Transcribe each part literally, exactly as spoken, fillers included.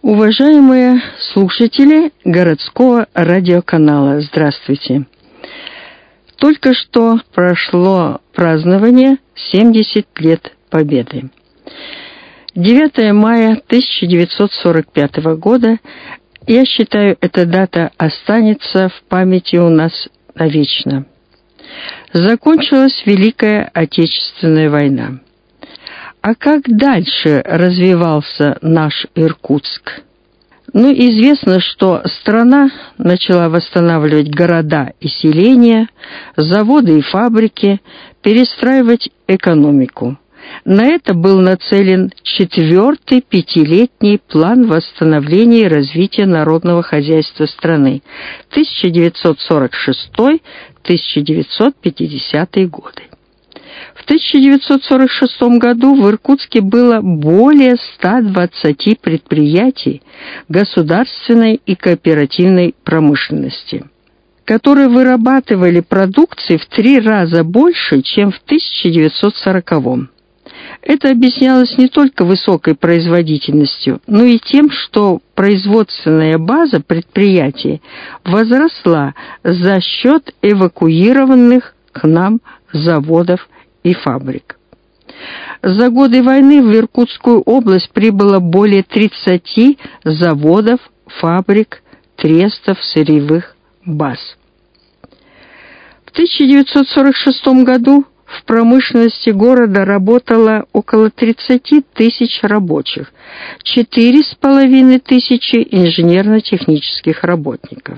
Уважаемые слушатели городского радиоканала, здравствуйте! Только что прошло празднование семьдесят лет Победы. девятое мая тысяча девятьсот сорок пятого года, я считаю, эта дата останется в памяти у нас навечно. Закончилась Великая Отечественная война. А как дальше развивался наш Иркутск? Ну, известно, что страна начала восстанавливать города и селения, заводы и фабрики, перестраивать экономику. На это был нацелен четвертый пятилетний план восстановления и развития народного хозяйства страны тысяча девятьсот сорок шестой — тысяча девятьсот пятидесятые годы. В тысяча девятьсот сорок шестом году в Иркутске было более ста двадцати предприятий государственной и кооперативной промышленности, которые вырабатывали продукции в три раза больше, чем в тысяча девятьсот сороковом. Это объяснялось не только высокой производительностью, но и тем, что производственная база предприятий возросла за счет эвакуированных к нам заводов и фабрик. За годы войны в Иркутскую область прибыло более тридцати заводов, фабрик, трестов, сырьевых баз. В тысяча девятьсот сорок шестом году в промышленности города работало около тридцати тысяч рабочих, четыре с половиной тысячи инженерно-технических работников.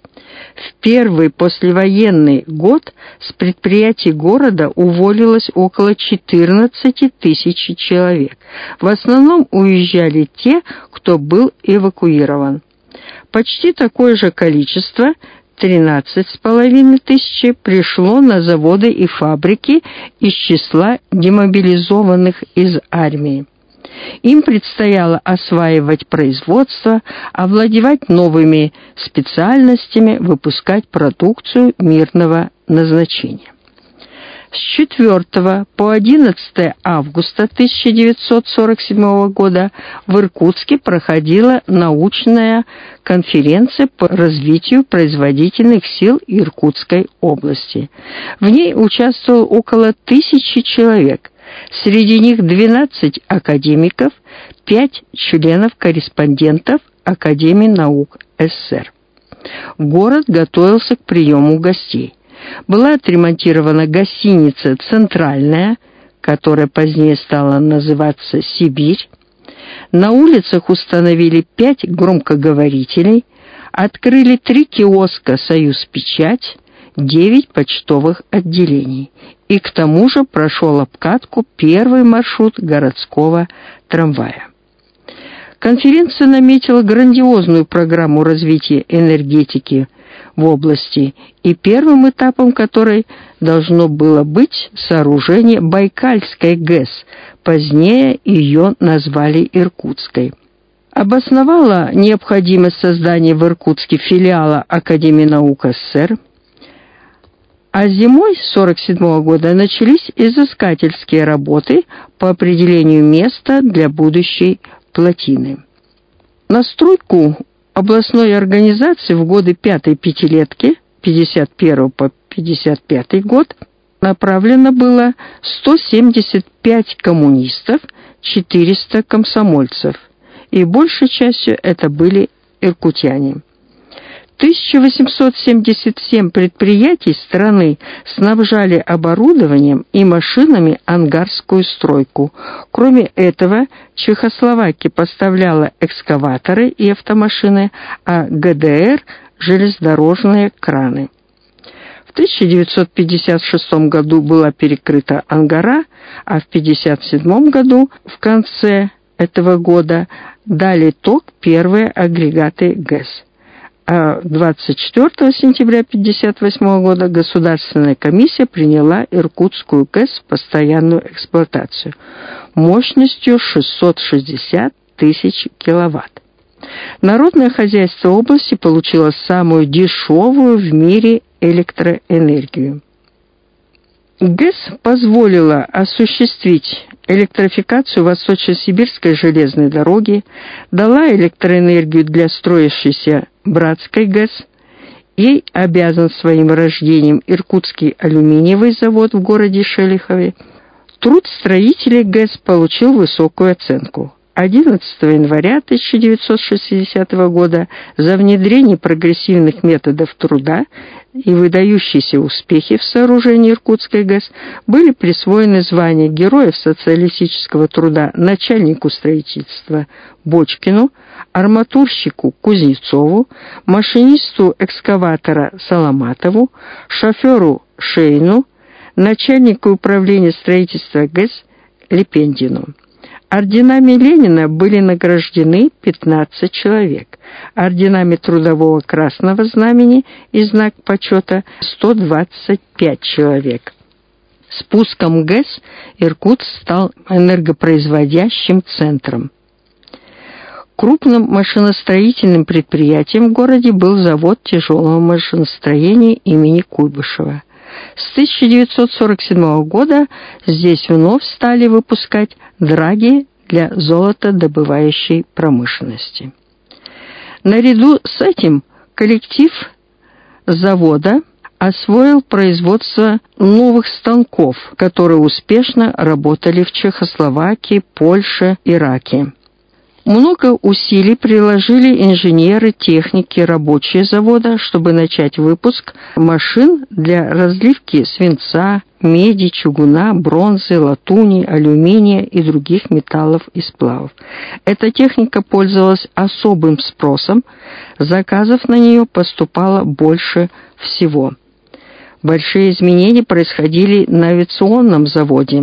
В первый послевоенный год с предприятий города уволилось около четырнадцати тысяч человек. В основном уезжали те, кто был эвакуирован. Почти такое же количество, тринадцать с половиной тысяч, пришло на заводы и фабрики из числа демобилизованных из армии. Им предстояло осваивать производство, овладевать новыми специальностями, выпускать продукцию мирного назначения. С четвёртого по одиннадцатое августа тысяча девятьсот сорок седьмого года в Иркутске проходила научная конференция по развитию производительных сил Иркутской области. В ней участвовало около тысячи человек. Среди них двенадцать академиков, пять членов-корреспондентов Академии наук СССР. Город готовился к приему гостей. Была отремонтирована гостиница «Центральная», которая позднее стала называться «Сибирь». На улицах установили пять громкоговорителей, открыли три киоска «Союз-Печать», девять почтовых отделений. И к тому же прошел обкатку первый маршрут городского трамвая. Конференция наметила грандиозную программу развития энергетики в области, и первым этапом которой должно было быть сооружение Байкальской ГЭС, позднее ее назвали Иркутской. Обосновала необходимость создания в Иркутске филиала Академии наук СССР, а зимой сорок седьмого года начались изыскательские работы по определению места для будущей плотины. На стройку областной организации в годы пятой пятилетки, пятьдесят первый по пятьдесят пятый год, направлено было сто семьдесят пять коммунистов, четыреста комсомольцев, и большей частью это были иркутяне. тысяча восемьсот семьдесят семь предприятий страны снабжали оборудованием и машинами ангарскую стройку. Кроме этого, Чехословакия поставляла экскаваторы и автомашины, а ГДР – железнодорожные краны. В тысяча девятьсот пятьдесят шестом году была перекрыта Ангара, а в тысяча девятьсот пятьдесят седьмом году, в конце этого года, дали ток первые агрегаты ГЭС. А двадцать четвёртого сентября тысяча девятьсот пятьдесят восьмого года Государственная комиссия приняла Иркутскую ГЭС в постоянную эксплуатацию мощностью шестьсот шестьдесят тысяч киловатт. Народное хозяйство области получило самую дешевую в мире электроэнергию. ГЭС позволила осуществить электрификацию Восточно-Сибирской железной дороги, дала электроэнергию для строящейся Братской ГЭС. Ей обязан своим рождением Иркутский алюминиевый завод в городе Шелихове. Труд строителей ГЭС получил высокую оценку. одиннадцатого января тысяча девятьсот шестидесятого года за внедрение прогрессивных методов труда и выдающиеся успехи в сооружении Иркутской ГЭС были присвоены звания Героев социалистического труда начальнику строительства Бочкину, арматурщику Кузнецову, машинисту экскаватора Соломатову, шоферу Шейну, начальнику управления строительства ГЭС Лепендину. Орденами Ленина были награждены пятнадцать человек, орденами Трудового Красного Знамени и знак почета сто двадцать пять человек. С пуском ГЭС Иркутск стал энергопроизводящим центром. Крупным машиностроительным предприятием в городе был завод тяжелого машиностроения имени Куйбышева. С тысяча девятьсот сорок седьмого года здесь вновь стали выпускать драги для золотодобывающей промышленности. Наряду с этим коллектив завода освоил производство новых станков, которые успешно работали в Чехословакии, Польше, Ираке. Много усилий приложили инженеры, техники, рабочие завода, чтобы начать выпуск машин для разливки свинца, меди, чугуна, бронзы, латуни, алюминия и других металлов и сплавов. Эта техника пользовалась особым спросом, заказов на нее поступало больше всего. Большие изменения происходили на авиационном заводе.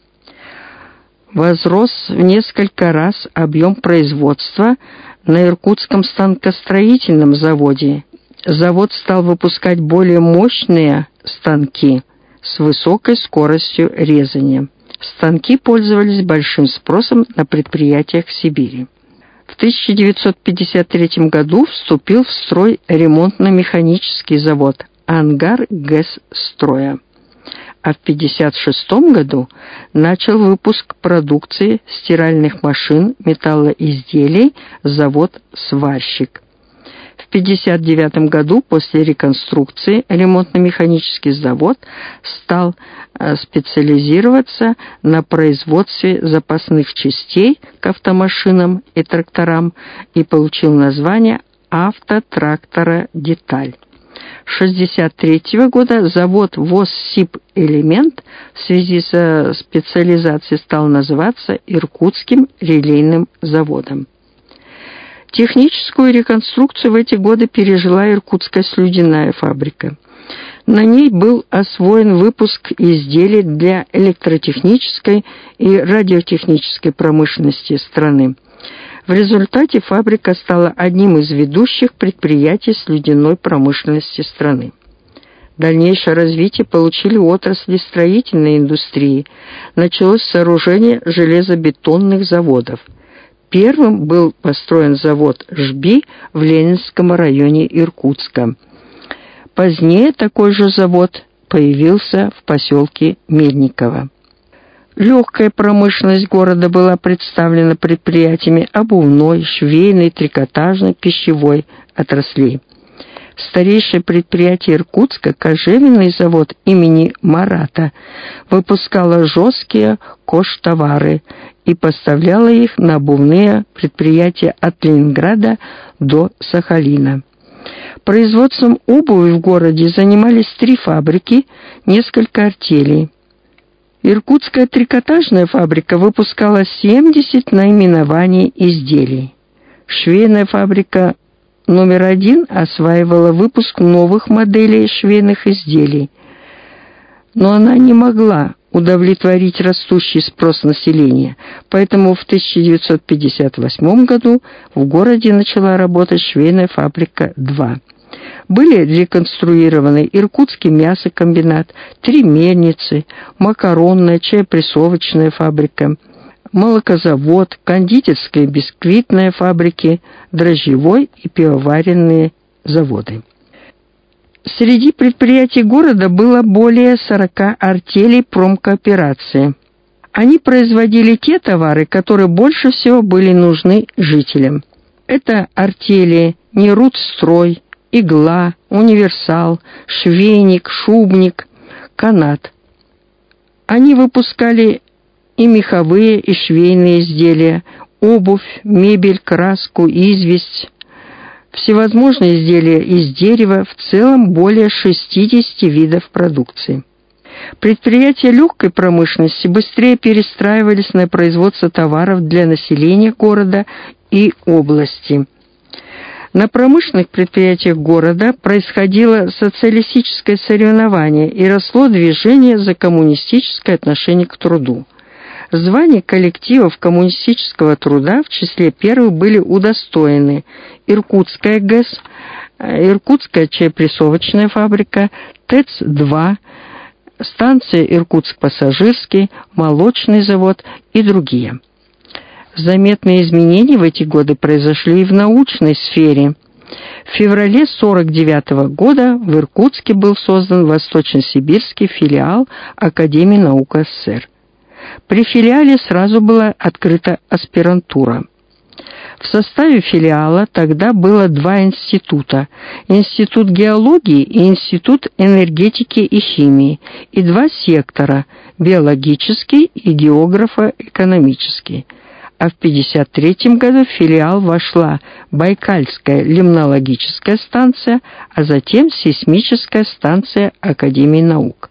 Возрос в несколько раз объем производства на Иркутском станкостроительном заводе. Завод стал выпускать более мощные станки с высокой скоростью резания. Станки пользовались большим спросом на предприятиях Сибири. В тысяча девятьсот пятьдесят третьем году вступил в строй ремонтно-механический завод «Ангар ГЭС-строя». А в тысяча девятьсот пятьдесят шестом году начал выпуск продукции стиральных машин, металлоизделий завод «Сварщик». В тысяча девятьсот пятьдесят девятом году после реконструкции ремонтно-механический завод стал специализироваться на производстве запасных частей к автомашинам и тракторам и получил название «Автотрактора Деталь». С тысяча девятьсот шестьдесят третьего года завод «Возсибэлемент» в связи со специализацией стал называться Иркутским релейным заводом. Техническую реконструкцию в эти годы пережила Иркутская слюдяная фабрика. На ней был освоен выпуск изделий для электротехнической и радиотехнической промышленности страны. В результате фабрика стала одним из ведущих предприятий слюдяной промышленности страны. Дальнейшее развитие получили отрасли строительной индустрии. Началось сооружение железобетонных заводов. Первым был построен завод «Жби» в Ленинском районе Иркутска. Позднее такой же завод появился в поселке Медниково. Легкая промышленность города была представлена предприятиями обувной, швейной, трикотажной, пищевой отраслей. Старейшее предприятие Иркутска, кожевенный завод имени Марата, выпускало жесткие кожтовары и поставляло их на обувные предприятия от Ленинграда до Сахалина. Производством обуви в городе занимались три фабрики, несколько артелей. Иркутская трикотажная фабрика выпускала семьдесят наименований изделий. Швейная фабрика номер один осваивала выпуск новых моделей швейных изделий, но она не могла удовлетворить растущий спрос населения, поэтому в тысяча девятьсот пятьдесят восьмом году в городе начала работать швейная фабрика два. Были реконструированы Иркутский мясокомбинат, три мельницы, макаронная, чайпрессовочная фабрика, молокозавод, кондитерская и бисквитная фабрики, дрожжевой и пивоваренные заводы. Среди предприятий города было более сорока артелей промкооперации. Они производили те товары, которые больше всего были нужны жителям. Это артели Нерудстрой, Игла, Универсал, Швейник, Шубник, Канат. Они выпускали и меховые, и швейные изделия, обувь, мебель, краску, известь, всевозможные изделия из дерева, в целом более шестидесяти видов продукции. Предприятия легкой промышленности быстрее перестраивались на производство товаров для населения города и области. На промышленных предприятиях города происходило социалистическое соревнование и росло движение за коммунистическое отношение к труду. Звания коллективов коммунистического труда в числе первых были удостоены Иркутская ГЭС, Иркутская чайпрессовочная фабрика, ТЭЦ-два, станция Иркутск-Пассажирский, молочный завод и другие. Заметные изменения в эти годы произошли и в научной сфере. В феврале сорок девятого года в Иркутске был создан Восточно-Сибирский филиал Академии наук СССР. При филиале сразу была открыта аспирантура. В составе филиала тогда было два института – Институт геологии и Институт энергетики и химии, и два сектора – биологический и географо-экономический. А в тысяча девятьсот пятьдесят третьем году в филиал вошла Байкальская лимнологическая станция, а затем сейсмическая станция Академии наук.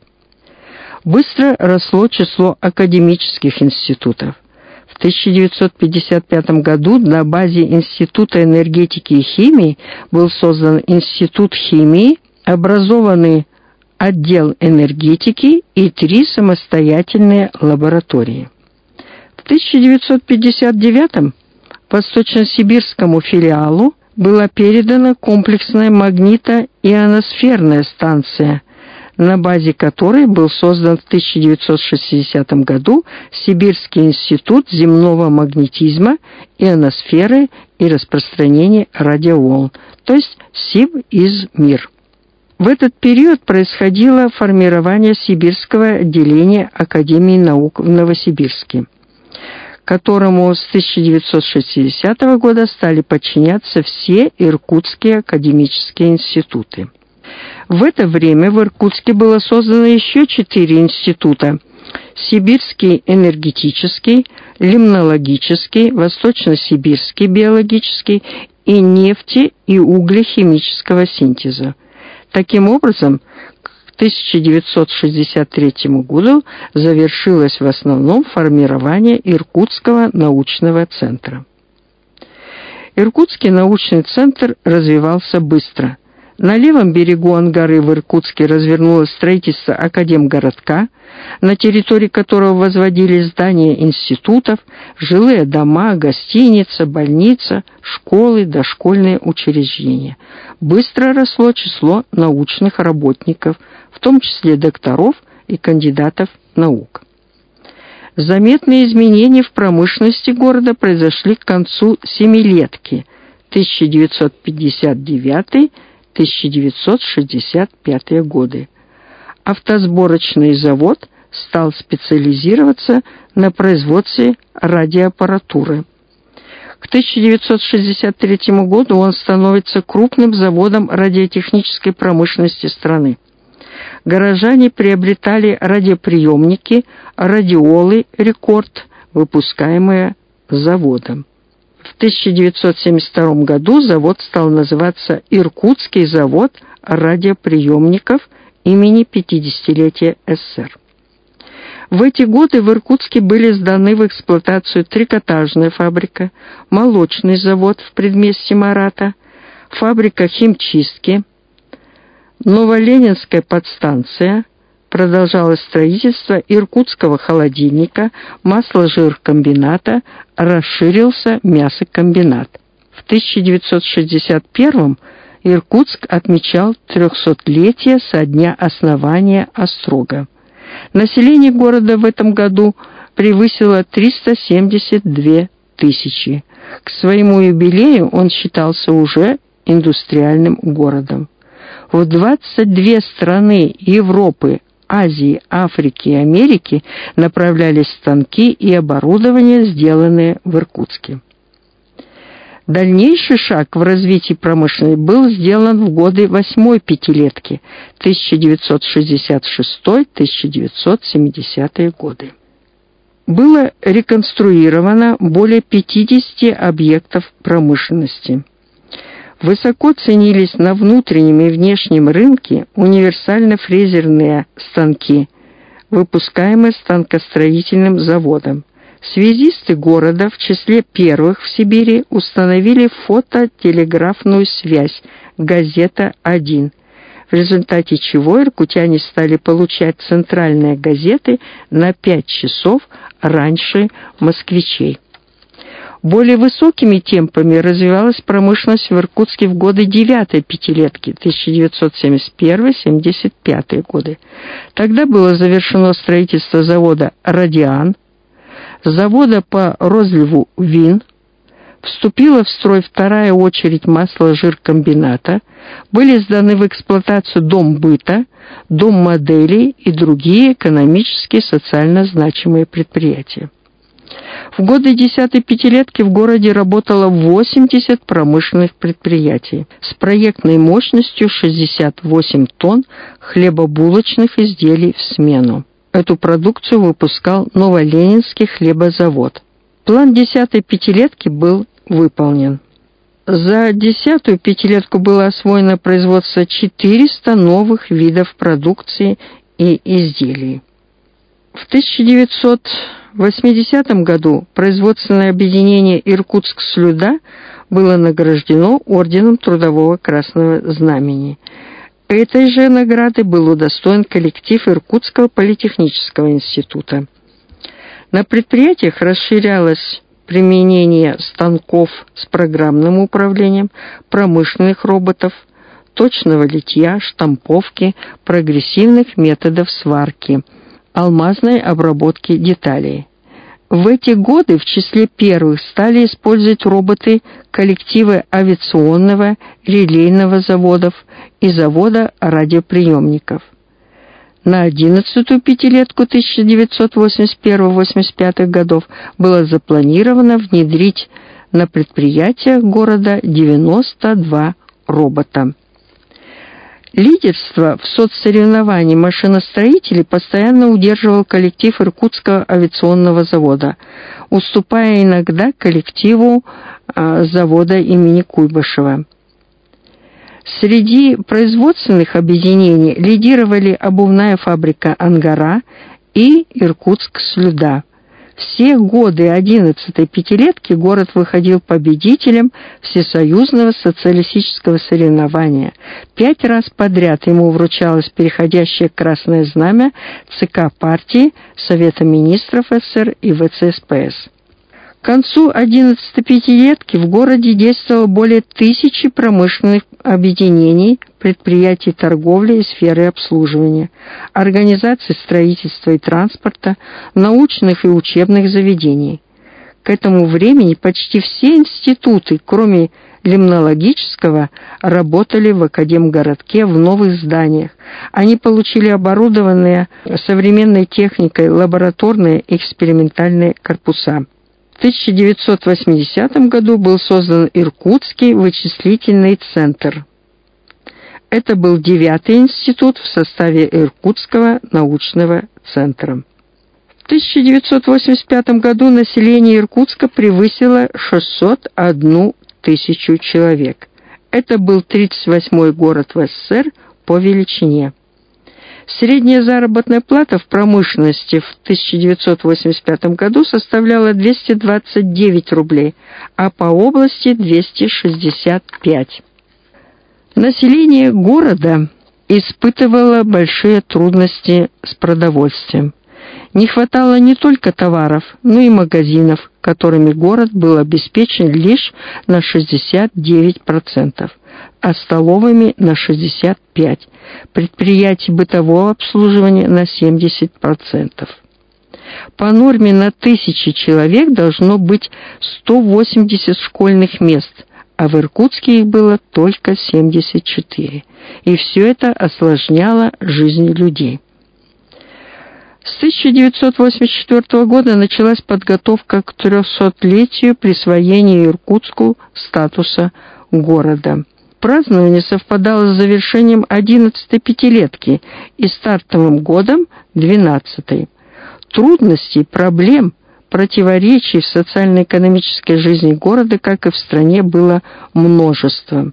Быстро росло число академических институтов. В тысяча девятьсот пятьдесят пятом году на базе Института энергетики и химии был создан Институт химии, образованный отдел энергетики и три самостоятельные лаборатории. В тысяча девятьсот пятьдесят девятом Восточно-Сибирскому филиалу была передана комплексная магнито-ионосферная станция, на базе которой был создан в тысяча девятьсот шестидесятом году Сибирский институт земного магнетизма, ионосферы и распространения радиоволн, то есть СИБ-ИЗ-МИР. В этот период происходило формирование Сибирского отделения Академии наук в Новосибирске, которому с тысяча девятьсот шестидесятого года стали подчиняться все иркутские академические институты. В это время в Иркутске было создано еще четыре института – Сибирский энергетический, Лимнологический, Восточно-Сибирский биологический и нефти- и углехимического синтеза. Таким образом, к тысяча девятьсот шестьдесят третьему году завершилось в основном формирование Иркутского научного центра. Иркутский научный центр развивался быстро. На левом берегу Ангары в Иркутске развернулось строительство Академгородка, на территории которого возводились здания институтов, жилые дома, гостиница, больница, школы, дошкольные учреждения. Быстро росло число научных работников, в том числе докторов и кандидатов наук. Заметные изменения в промышленности города произошли к концу семилетки тысяча девятьсот пятьдесят девятый — тысяча девятьсот шестьдесят пятый годы. Автосборочный завод стал специализироваться на производстве радиоаппаратуры. К тысяча девятьсот шестьдесят третьему году он становится крупным заводом радиотехнической промышленности страны. Горожане приобретали радиоприемники, радиолы «Рекорд», выпускаемые заводом. В тысяча девятьсот семьдесят втором году завод стал называться Иркутский завод радиоприемников имени пятидесятилетия СССР. В эти годы в Иркутске были сданы в эксплуатацию трикотажная фабрика, молочный завод в предместье Марата, фабрика химчистки, Новоленинская подстанция, продолжалось строительство Иркутского холодильника, масло-жиркомбината, расширился мясокомбинат. В тысяча девятьсот шестьдесят первом Иркутск отмечал трехсотлетие со дня основания Острога. Население города в этом году превысило триста семьдесят две тысячи. К своему юбилею он считался уже индустриальным городом. В двадцать две страны Европы, Азии, Африки и Америки направлялись станки и оборудование, сделанные в Иркутске. Дальнейший шаг в развитии промышленности был сделан в годы восьмой пятилетки тысяча девятьсот шестьдесят шестой — тысяча девятьсот семидесятые годы. Было реконструировано более пятидесяти объектов промышленности. Высоко ценились на внутреннем и внешнем рынке универсально-фрезерные станки, выпускаемые станкостроительным заводом. Связисты города в числе первых в Сибири установили фототелеграфную связь «Газета один», в результате чего иркутяне стали получать центральные газеты на пять часов раньше москвичей. Более высокими темпами развивалась промышленность в Иркутске в годы девятой пятилетки тысяча девятьсот семьдесят первый — семьдесят пятые годы. Тогда было завершено строительство завода «Радиан», завода по розливу вин, вступила в строй вторая очередь масло-жиркомбината, были сданы в эксплуатацию дом быта, дом моделей и другие экономически и социально значимые предприятия. В годы десятой пятилетки в городе работало восемьдесят промышленных предприятий с проектной мощностью шестьдесят восемь тонн хлебобулочных изделий в смену. Эту продукцию выпускал Новоленинский хлебозавод. План десятой пятилетки был выполнен. За десятую пятилетку было освоено производство четырёхсот новых видов продукции и изделий. В тысяча девятьсот восьмидесятом году производственное объединение «Иркутск-Слюда» было награждено орденом Трудового Красного Знамени. Этой же награды был удостоен коллектив Иркутского политехнического института. На предприятиях расширялось применение станков с программным управлением, промышленных роботов, точного литья, штамповки, прогрессивных методов сварки, алмазной обработки деталей. В эти годы в числе первых стали использовать роботы коллективы авиационного, релейного заводов и завода радиоприемников. На одиннадцатую пятилетку тысяча девятьсот восемьдесят первого — восемьдесят пятых годов было запланировано внедрить на предприятиях города девяносто два робота. Лидерство в соцсоревновании машиностроителей постоянно удерживал коллектив Иркутского авиационного завода, уступая иногда коллективу э, завода имени Куйбышева. Среди производственных объединений лидировали обувная фабрика «Ангара» и «Иркутск-Слюда». Все годы одиннадцатой пятилетки город выходил победителем всесоюзного социалистического соревнования. Пять раз подряд ему вручалось переходящее красное знамя ЦК партии, Совета министров СССР и ВЦСПС. К концу одиннадцатой пятилетки в городе действовало более тысячи промышленных объединений, предприятий торговли и сферы обслуживания, организаций строительства и транспорта, научных и учебных заведений. К этому времени почти все институты, кроме лимнологического, работали в Академгородке в новых зданиях. Они получили оборудованные современной техникой лабораторные экспериментальные корпуса. В тысяча девятьсот восьмидесятом году был создан Иркутский вычислительный центр. Это был девятый институт в составе Иркутского научного центра. В тысяча девятьсот восемьдесят пятом году население Иркутска превысило шестьсот одну тысячу человек. Это был тридцать восьмой город в СССР по величине. Средняя заработная плата в промышленности в тысяча девятьсот восемьдесят пятом году составляла двести двадцать девять рублей, а по области двести шестьдесят пять. Население города испытывало большие трудности с продовольствием. Не хватало не только товаров, но и магазинов, которыми город был обеспечен лишь на шестьдесят девять процентов, а столовыми на шестьдесят пять процентов, предприятий бытового обслуживания на семьдесят процентов. По норме на тысячу человек должно быть сто восемьдесят школьных мест, а в Иркутске их было только семьдесят четыре. И все это осложняло жизнь людей. С тысяча девятьсот восемьдесят четвёртого года началась подготовка к трехсотлетию присвоения Иркутску статуса города. Празднование совпадало с завершением одиннадцатой пятилетки и стартовым годом двенадцатой. Трудностей, проблем, противоречий в социально-экономической жизни города, как и в стране, было множество.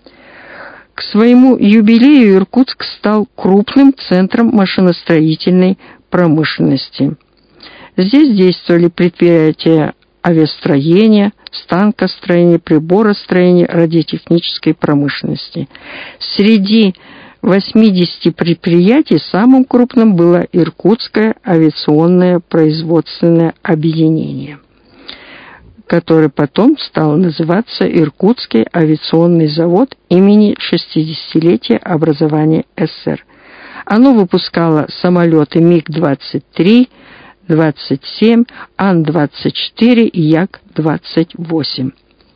К своему юбилею Иркутск стал крупным центром машиностроительной промышленности. Здесь действовали предприятия авиастроения, станкостроения, приборостроения, радиотехнической промышленности. Среди восьмидесяти предприятий самым крупным было Иркутское авиационное производственное объединение, которое потом стало называться Иркутский авиационный завод имени шестидесятилетия образования СССР. Оно выпускало самолеты МиГ двадцать три, двадцать семь, Ан двадцать четыре и Як двадцать восемь.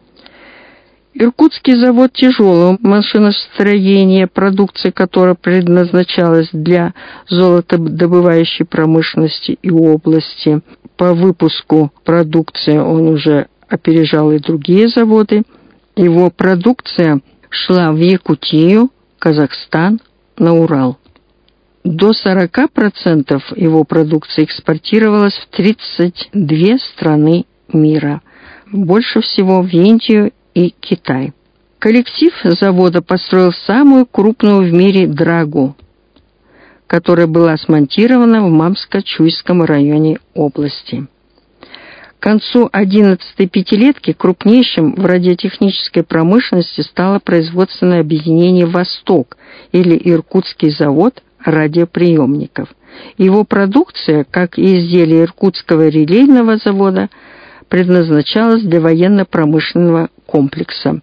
Иркутский завод тяжелого машиностроения, продукция которой предназначалась для золотодобывающей промышленности и области. По выпуску продукции он уже опережал и другие заводы. Его продукция шла в Якутию, Казахстан, на Урал. До сорока процентов его продукции экспортировалась в тридцать две страны мира, больше всего в Индию и Китай. Коллектив завода построил самую крупную в мире драгу, которая была смонтирована в Мамско-Чуйском районе области. К концу одиннадцатой пятилетки крупнейшим в радиотехнической промышленности стало производственное объединение «Восток» или Иркутский завод радиоприемников. Его продукция, как и изделия Иркутского релейного завода, предназначалась для военно-промышленного комплекса.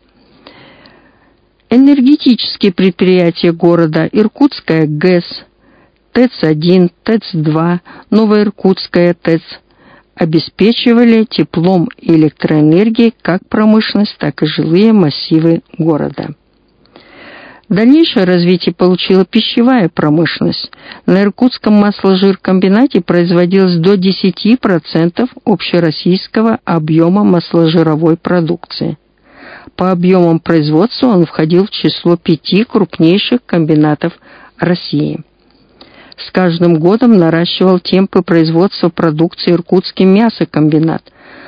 Энергетические предприятия города: Иркутская ГЭС, ТЭЦ один, ТЭЦ два, Новоиркутская ТЭЦ обеспечивали теплом и электроэнергией как промышленность, так и жилые массивы города. Дальнейшее развитие получила пищевая промышленность. На Иркутском масложиркомбинате производилось до десяти процентов общероссийского объема масложировой продукции. По объемам производства он входил в число пяти крупнейших комбинатов России. С каждым годом наращивал темпы производства продукции Иркутский мясокомбинат.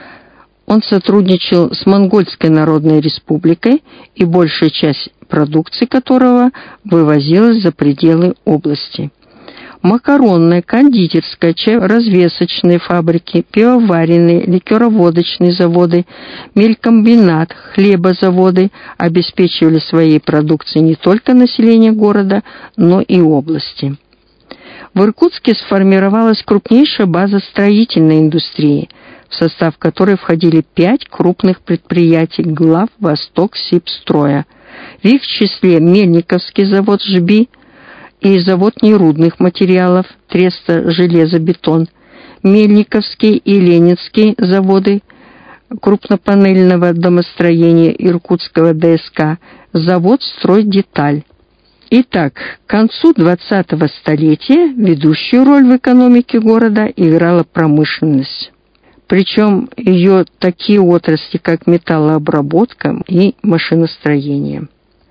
Он сотрудничал с Монгольской Народной Республикой, и большая часть продукции которого вывозилась за пределы области. Макаронная, кондитерская, чай-развесочные фабрики, пивоваренные, ликероводочные заводы, мелькомбинат, хлебозаводы обеспечивали своей продукцией не только население города, но и области. В Иркутске сформировалась крупнейшая база строительной индустрии, в состав которой входили пять крупных предприятий глав Восток-Сибстроя. В их числе Мельниковский завод «Жби» и завод нерудных материалов Треста «Железобетон», Мельниковский и Ленинский заводы крупнопанельного домостроения Иркутского ДСК, завод «Стройдеталь». Итак, к концу двадцатого столетия ведущую роль в экономике города играла промышленность. Причем ее такие отрасли, как металлообработка и машиностроение.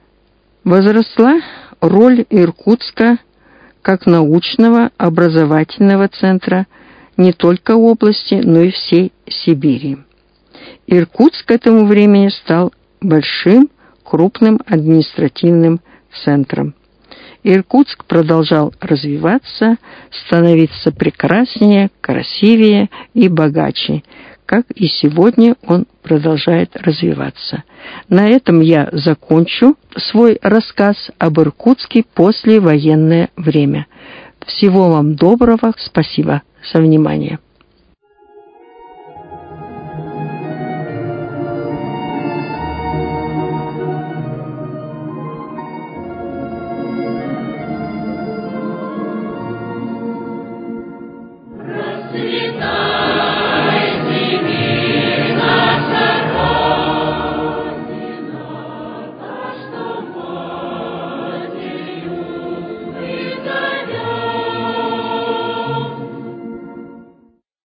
Возросла роль Иркутска как научного образовательного центра не только области, но и всей Сибири. Иркутск к этому времени стал большим, крупным административным центром. Иркутск продолжал развиваться, становиться прекраснее, красивее и богаче, как и сегодня он продолжает развиваться. На этом я закончу свой рассказ об Иркутске послевоенное время. Всего вам доброго, спасибо за внимание.